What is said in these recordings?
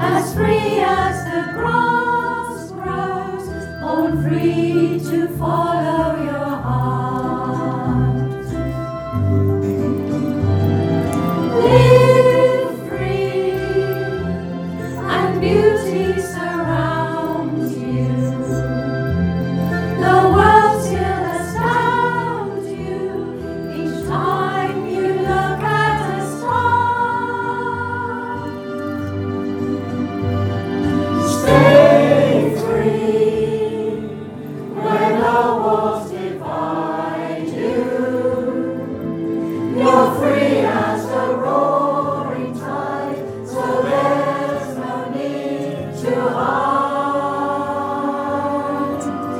as free as the grass grows, born free to follow your heart. Live free, and beauty surrounds you. The world still astounds you each time you look at a star. Stay free when no walls divide you. You're free as the roaring tide, so there's no need to hide.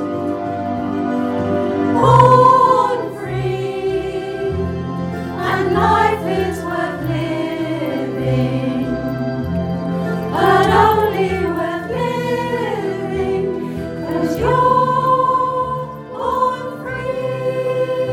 Born free, and life is worth living, but only worth living 'cause you're born free.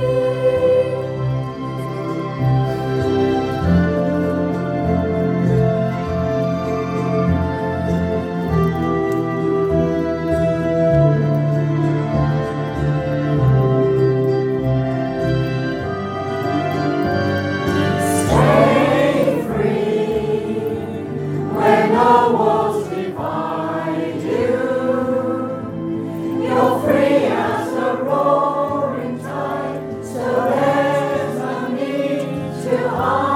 Stay free when no walls divide you. You're free as the roaring tide, so there's no need to hide.